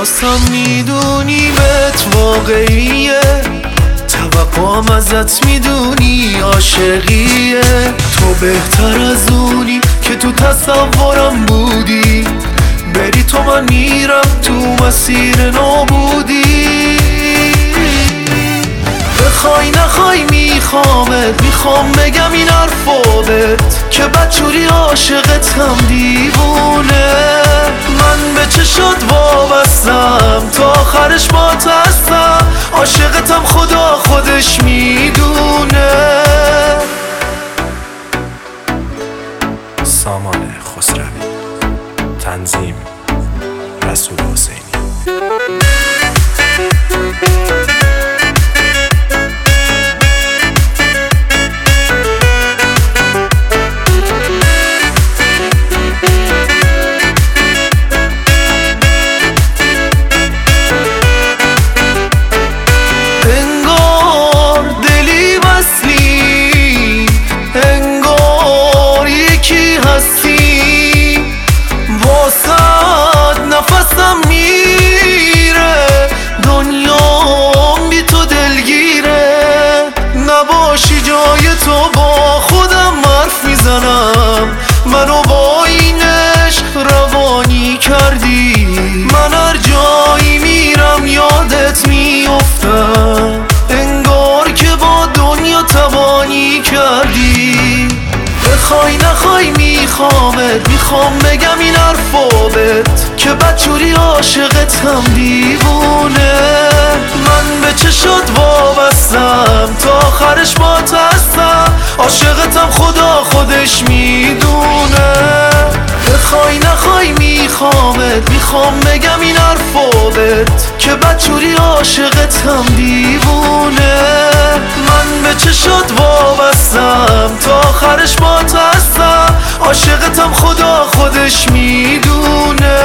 بازم میدونیمت واقعیه، توقعم ازت میدونی عاشقیه. تو بهتر از اونی که تو تصورم بودی، بری تو من میرم تو مسیر نابودی. بخوای نخوای میخوامت، میخوام بگم این حرفو بهت که بدجوری عاشقتم دیوونه. من به چشات وابستم تا آخرش با تو هستم، عاشقتم خدا خودش میدونه. سامان خسروی، تنظیم رسول حسینی. نفسم میره، دنیام بی تو دلگیره. نباشی جای تو با خودم حرف میزنم، منو با این عشق روانی کردی. من هر جایی میرم یادت میافتم، انگار که با دنیا تبانی کردی. بخوای نخوای میخوامت، میخوام بگم این حرفو بهت که بدجوری عاشقتم دیوونه. من به چشات وابستم تا آخرش با تو هستم، عاشقتم خدا خودش میدونه. بخوای نخوای میخوامت، میخوام بگم این حرفو بهت که بدجوری عاشقتم دیوونه. من به چشات وابستم تا آخرش با تو هستم، عاشقتم خدا خودش میدونه.